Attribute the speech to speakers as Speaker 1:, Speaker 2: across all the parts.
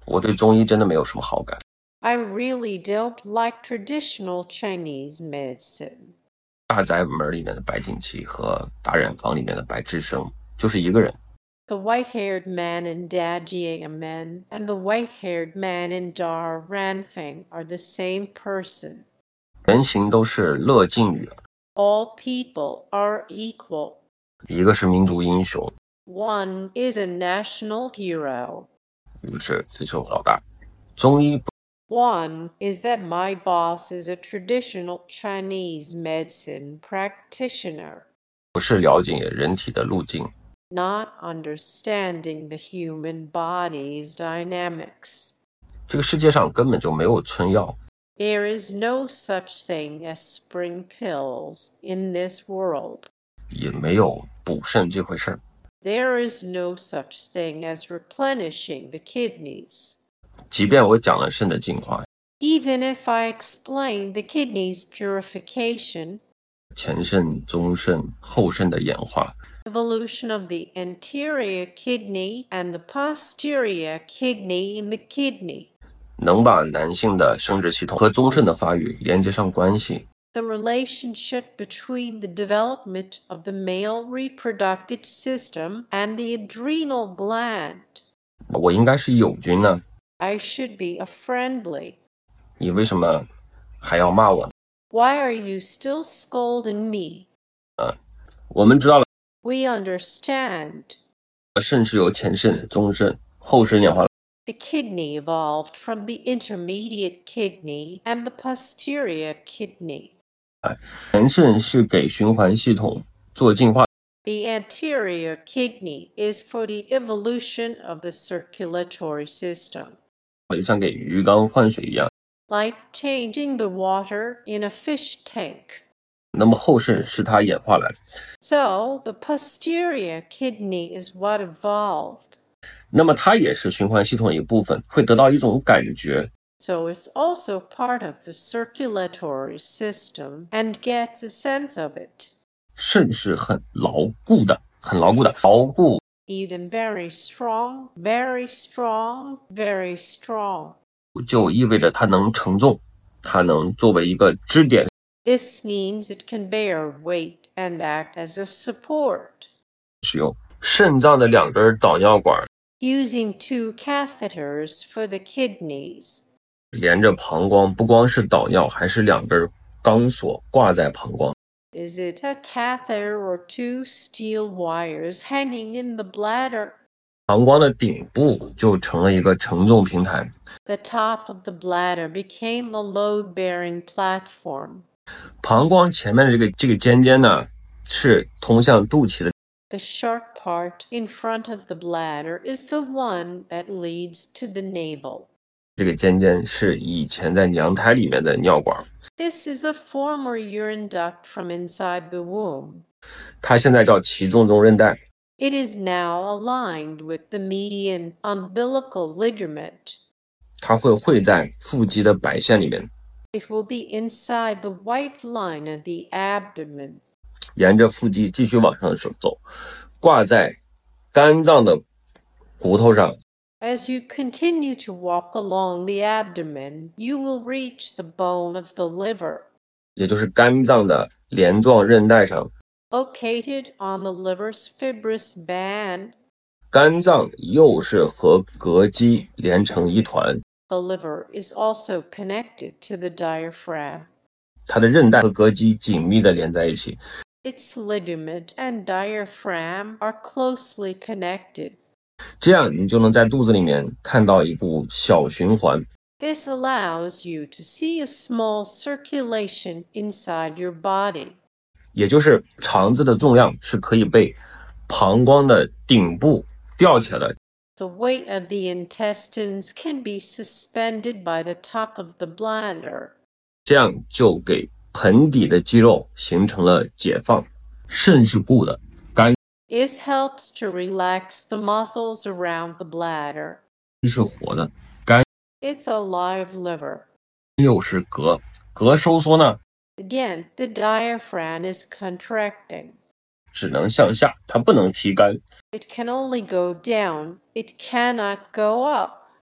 Speaker 1: 我对中医真的没有什么好感。
Speaker 2: I really don't like traditional Chinese medicine.
Speaker 1: 大宅门里面的白景琦和大染坊里面的白志生就是一个人。
Speaker 2: The white-haired man in Da Jianmen and the white-haired man in Dar Ranfeng are the same person.
Speaker 1: 原型都是乐靖宇，
Speaker 2: All people are equal.
Speaker 1: 一个是民族英雄，
Speaker 2: One is a national hero.
Speaker 1: 一个是自首老大。中医
Speaker 2: One is that my boss is a traditional Chinese medicine practitioner,
Speaker 1: 不是了解人体的路径，
Speaker 2: not understanding the human body's dynamics.
Speaker 1: 这个世界上根本就没有春药，
Speaker 2: There is no such thing as spring pills in this world.
Speaker 1: 也没有补肾这回事儿。
Speaker 2: There is no such thing as replenishing the kidneys.
Speaker 1: 即便我讲了肾的进化，
Speaker 2: Even if I explain the kidneys' purification,
Speaker 1: 前肾、中肾、后肾的演化，
Speaker 2: evolution of the anterior kidney and the posterior kidney in the kidney,
Speaker 1: 能把男性的生殖系统和中肾的发育连接上关系，
Speaker 2: the relationship between the development of the male reproductive system and the adrenal gland.
Speaker 1: 我应该是友军呢，
Speaker 2: I should be a friendly.
Speaker 1: 你为什么还要骂我？
Speaker 2: Why are you still scolding me?
Speaker 1: 我们知道了，
Speaker 2: We understand.
Speaker 1: 肾是由前肾、中肾、后肾演化。
Speaker 2: The kidney evolved from the intermediate kidney and the posterior kidney.
Speaker 1: 前肾是给循环系统做净化，
Speaker 2: The anterior kidney is for the evolution of the circulatory system,
Speaker 1: 就像给鱼缸换水一样。
Speaker 2: like changing the water in a fish tank.
Speaker 1: 那么后肾是它演化来的，
Speaker 2: So, the posterior kidney is what evolved.
Speaker 1: 那么它也是循环系统的一部分，会得到一种感觉，
Speaker 2: So, it's also part of the circulatory system and gets a sense of it.
Speaker 1: 肾是很牢固的，很牢固的，牢固
Speaker 2: Even very strong, very strong, very strong.
Speaker 1: 就意味着它能承重，它能作为一个支点
Speaker 2: This means it can bear weight and act as a support.
Speaker 1: 使用。肾脏的两根导尿管
Speaker 2: Using two catheters for the kidneys.
Speaker 1: 连着膀胱，不光是导尿，还是两根钢索挂在膀胱。
Speaker 2: Is it a catheter or two steel wires hanging in the bladder?
Speaker 1: 膀胱的顶部就成了一个承重平台，
Speaker 2: The top of the bladder became a load-bearing platform.
Speaker 1: 膀胱前面的这个尖尖呢，是通向肚脐的，
Speaker 2: The sharp part in front of the bladder is the one that leads to the navel.
Speaker 1: 这个尖尖是以前在娘胎里面的尿管，
Speaker 2: This is a former urine duct from inside the womb.
Speaker 1: 它现在叫脐纵中韧带。
Speaker 2: It is now aligned with the median umbilical ligament.
Speaker 1: 它会汇在腹肌的白线里面，
Speaker 2: It will be inside the white line of the abdomen.
Speaker 1: 沿着腹肌继续往上走，挂在肝脏的骨头上，
Speaker 2: As you continue to walk along the abdomen, you will reach the bone of the liver,
Speaker 1: 也就是肝脏的镰状韧带上。
Speaker 2: located on the liver's fibrous band.
Speaker 1: 肝脏又是和膈肌连成一团，
Speaker 2: The liver is also connected to the diaphragm.
Speaker 1: 它的韧带和膈肌紧密地连在一起，
Speaker 2: Its ligament and diaphragm are closely connected.
Speaker 1: 这样你就能在肚子里面看到一股小循环。
Speaker 2: This allows you to see a small circulation inside your body.
Speaker 1: 也就是肠子的重量是可以被膀胱的顶部吊起来的，
Speaker 2: The weight of the intestines can be suspended by the top of the bladder.
Speaker 1: 这样就给盆底的肌肉形成了解放。肾是固的，肝
Speaker 2: This helps to relax the muscles around the bladder.
Speaker 1: 是活的，肝
Speaker 2: It's a live liver.
Speaker 1: 又是膈，膈收缩呢
Speaker 2: Again, the diaphragm is contracting.
Speaker 1: 只能向下，它不能提肝。
Speaker 2: It can only go down. It cannot go up.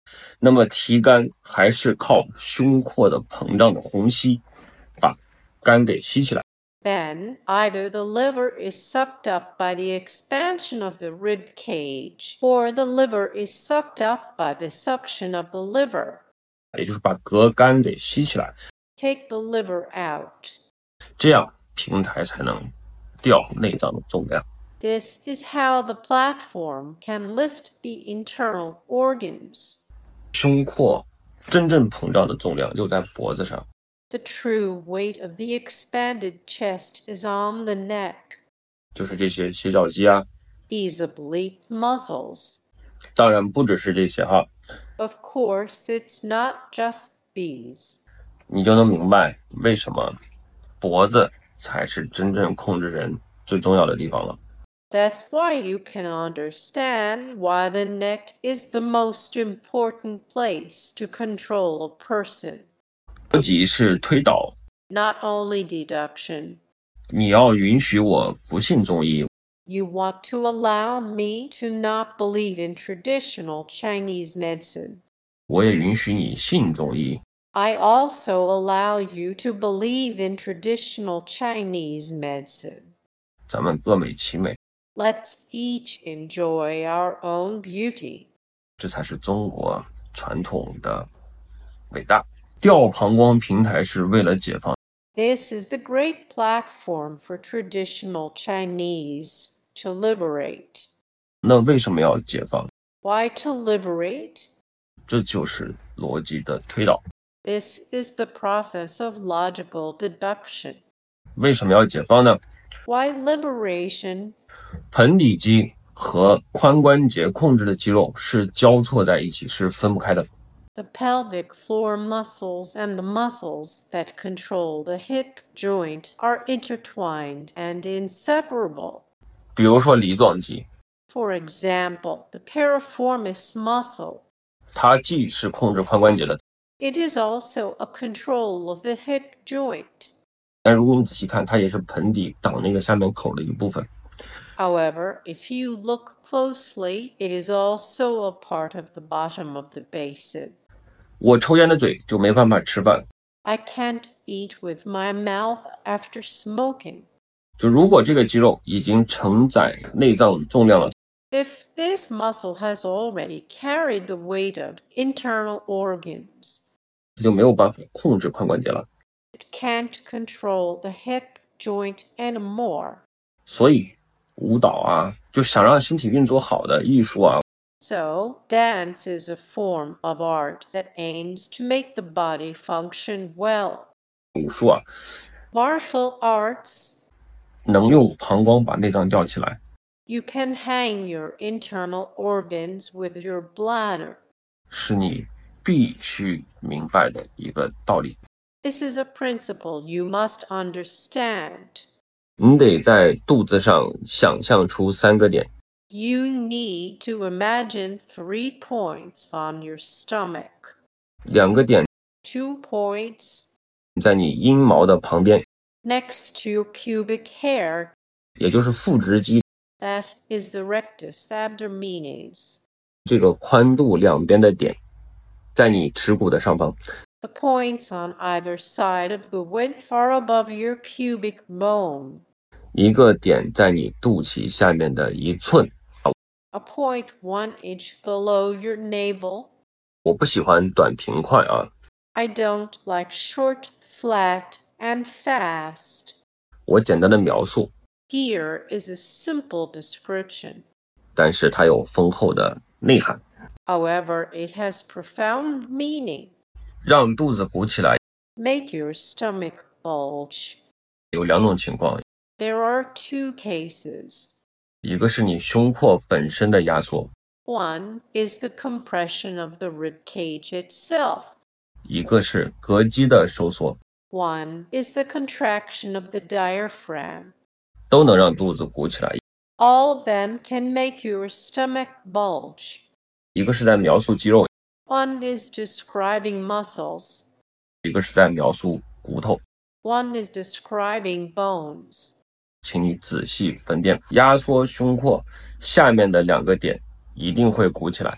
Speaker 1: 那么提肝还是靠胸廓的膨胀的虹吸把肝给吸起来。
Speaker 2: Then, either the liver is sucked up by the expansion of the rib cage, or the liver is sucked up by the suction of the liver.
Speaker 1: 也就是把隔肝给吸起来，
Speaker 2: Take the liver out.
Speaker 1: 这样平台才能吊内脏的重量。
Speaker 2: This is how the platform can lift the internal organs.
Speaker 1: 胸廓真正膨胀的重量就在脖子上。
Speaker 2: The true weight of the expanded chest is on the neck.
Speaker 1: 就是这些斜角肌啊。
Speaker 2: These oblique muscles.
Speaker 1: 当然不只是这些哈。
Speaker 2: Of course, it's not just these.
Speaker 1: 你就能明白为什么脖子才是真正控制人最重要的地方了。
Speaker 2: That's why you can understand why the neck is the most important place to control a person.
Speaker 1: 逻辑是推导。
Speaker 2: Not only deduction.
Speaker 1: 你要允许我不信中医。
Speaker 2: You want to allow me to not believe in traditional Chinese medicine.
Speaker 1: 我也允许你信中医。
Speaker 2: I also allow you to believe in traditional Chinese medicine.
Speaker 1: 咱们各美其美。
Speaker 2: Let's each enjoy our own beauty.
Speaker 1: 这才是中国传统的伟大。吊膀胱平台是为了解放。
Speaker 2: This is the great platform for traditional Chinese to liberate.
Speaker 1: 那为什么要解放？
Speaker 2: Why to liberate?
Speaker 1: 这就是逻辑的推导。
Speaker 2: This is the process of logical deduction.
Speaker 1: 为什么要解放呢？
Speaker 2: Why liberation?
Speaker 1: 盆底肌和髋关节控制的肌肉是交错在一起，是分不开的。
Speaker 2: The pelvic floor muscles and the muscles that control the hip joint are intertwined and inseparable.
Speaker 1: 比如说梨状肌，
Speaker 2: For example, the piriformis muscle.
Speaker 1: 它既是控制髋关节的，
Speaker 2: It is also a control of the hip joint.
Speaker 1: 但如果我们仔细看，它也是盆底挡那个下面口的一部分。
Speaker 2: However, if you look closely, it is also a part of the bottom of the basin.
Speaker 1: 我抽烟的嘴就没办法吃饭。
Speaker 2: I can't eat with my mouth after smoking.
Speaker 1: 就如果这个肌肉已经承载内脏重量了，
Speaker 2: If this muscle has already carried the weight of internal organs,
Speaker 1: 它就没有办法控制髋关节了。
Speaker 2: it can't control the hip joint anymore.
Speaker 1: 所以舞蹈啊，就想让身体运作好的艺术啊，
Speaker 2: So, dance is a form of art that aims to make the body function well.
Speaker 1: 武术啊，
Speaker 2: Martial arts,
Speaker 1: 能用膀胱把内脏吊起来，
Speaker 2: you can hang your internal organs with your bladder.
Speaker 1: 是你必须明白的一个道理。
Speaker 2: This is a principle you must understand.
Speaker 1: 你得在肚子上想象出3个点，
Speaker 2: You need to imagine 3 points on your stomach.
Speaker 1: 2个点
Speaker 2: 2 points
Speaker 1: 在你阴毛的旁边，
Speaker 2: next to your pubic hair.
Speaker 1: 也就是腹直肌
Speaker 2: That is the rectus abdominis.
Speaker 1: 这个宽度两边的点，在你耻骨的上方。
Speaker 2: The points on either side of the width are above your pubic bone.
Speaker 1: 一个点在你肚脐下面的1寸。
Speaker 2: A point 1 inch below your navel.
Speaker 1: 我不喜欢短平快啊，
Speaker 2: I don't like short, flat, and fast.
Speaker 1: 我简单的描述，
Speaker 2: Here is a simple description.
Speaker 1: 但是它有丰厚的内涵。
Speaker 2: However, it has profound meaning.
Speaker 1: 让肚子鼓起来
Speaker 2: Make your stomach bulge.
Speaker 1: 有2种情况，
Speaker 2: There are 2 cases.
Speaker 1: 一个是你胸廓本身的压缩，
Speaker 2: One is the compression of the rib cage itself.
Speaker 1: 一个是膈肌的收缩，
Speaker 2: One is the contraction of the diaphragm.
Speaker 1: 都能让肚子鼓起来。
Speaker 2: All of them can make your stomach bulge.
Speaker 1: 一个是在描述肌肉，
Speaker 2: One is describing muscles.
Speaker 1: 一个是在描述骨头。
Speaker 2: One is describing bones.
Speaker 1: 请你仔细分辨，压缩胸廓下面的2个点一定会鼓起来。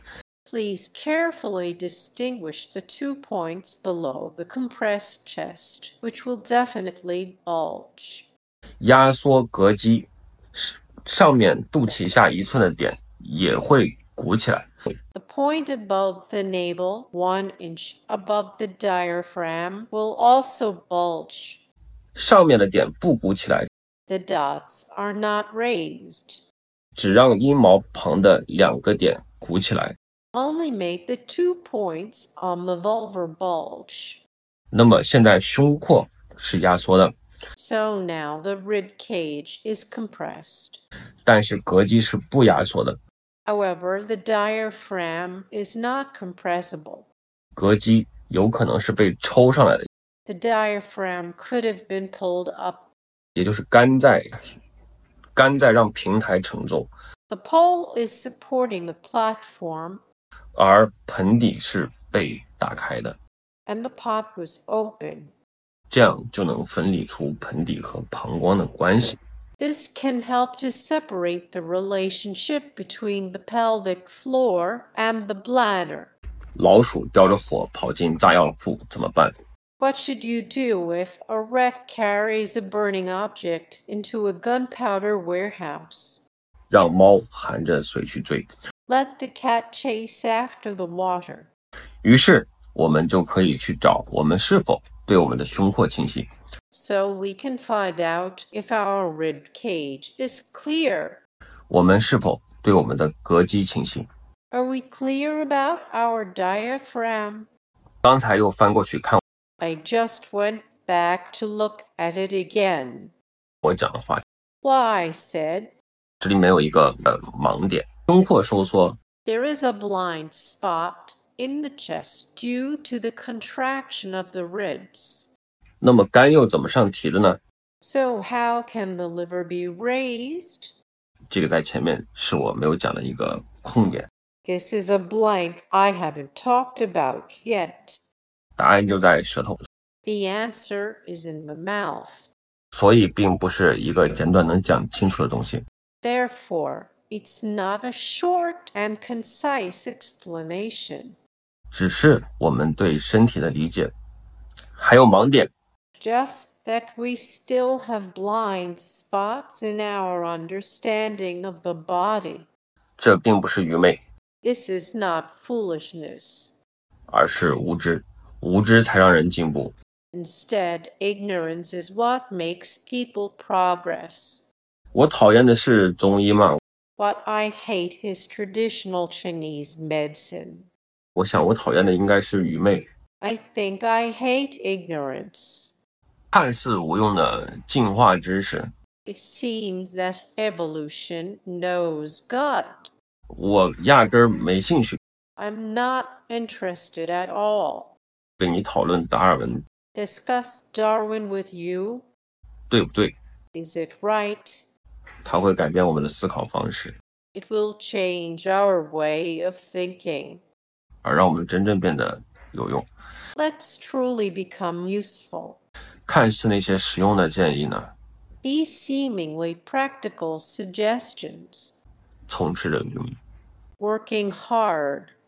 Speaker 2: Please carefully distinguish the 2 points below the compressed chest, which will definitely bulge.
Speaker 1: 压缩膈肌上面肚脐下1寸的点也会鼓起来。
Speaker 2: The point above the navel, 1 inch above the diaphragm, will also bulge.
Speaker 1: 上面的点不鼓起来，
Speaker 2: The dots are not raised.
Speaker 1: 只让阴毛旁的2个点鼓起来，
Speaker 2: Only make the 2 points on the vulvar bulge.
Speaker 1: 那么现在胸廓是压缩的，
Speaker 2: So now the rib cage is compressed.
Speaker 1: 但是膈肌是不压缩的，
Speaker 2: However, the diaphragm is not compressible.
Speaker 1: 膈肌有可能是被抽上来的，
Speaker 2: The diaphragm could have been pulled up.
Speaker 1: 也就是肝在让平台承重，
Speaker 2: The pole is supporting the platform,
Speaker 1: 而盆底是被打开的，
Speaker 2: and the pot was open.
Speaker 1: 这样就能分离出盆底和膀胱的关系。
Speaker 2: This can help to separate the relationship between the pelvic floor and the bladder.
Speaker 1: 老鼠叼着火跑进炸药库怎么办？
Speaker 2: What should you do if a rat carries a burning object into a gunpowder warehouse?
Speaker 1: 让猫含着水去追。
Speaker 2: Let the cat chase after the water.
Speaker 1: 于是我们就可以去找我们是否对我们的胸廓清晰。
Speaker 2: So we can find out if our rib cage is clear.
Speaker 1: 我们是否对我们的膈肌清晰？
Speaker 2: Are we clear about our diaphragm?
Speaker 1: 刚才又翻过去看
Speaker 2: I just went back to look at it again.
Speaker 1: 我讲的话，
Speaker 2: Why, said,
Speaker 1: 这里面有一个盲点，胸廓收缩
Speaker 2: there is a blind spot in the chest due to the contraction of the ribs.
Speaker 1: 那么肝又怎么上提的呢？
Speaker 2: So how can the liver be raised?
Speaker 1: 这个在前面是我没有讲的一个空点，
Speaker 2: This is a blank I haven't talked about yet.
Speaker 1: 答案就在舌头，
Speaker 2: The answer is in the mouth.
Speaker 1: 所以并不是一个简短能讲清楚的东西。
Speaker 2: Therefore, it's not a short and concise explanation.
Speaker 1: 只是我们对身体的理解还有盲点，
Speaker 2: Just that we still have blind spots in our understanding of the body.
Speaker 1: 这并不是愚昧，
Speaker 2: This is not foolishness.
Speaker 1: 而是无知，无知才让人进步。
Speaker 2: Instead, ignorance is what makes people progress.
Speaker 1: 我讨厌的是中医嘛，
Speaker 2: What I hate is traditional Chinese medicine.
Speaker 1: 我想我讨厌的应该是愚昧，
Speaker 2: I think I hate ignorance.
Speaker 1: 看似无用的进化知识，
Speaker 2: It seems that evolution knows God.
Speaker 1: 我压根儿没兴趣
Speaker 2: I'm not interested at all.
Speaker 1: 跟你讨论达尔文，
Speaker 2: Discuss Darwin with you?
Speaker 1: 对不对？
Speaker 2: Is it right?
Speaker 1: 它会改变我们的思考方式，
Speaker 2: It will change our way of thinking.
Speaker 1: 而让我们真正变得有用。
Speaker 2: Let's truly become useful.
Speaker 1: 看似那些实用的建议呢，
Speaker 2: These seemingly practical suggestions,
Speaker 1: 充斥着愚昧。
Speaker 2: working hard,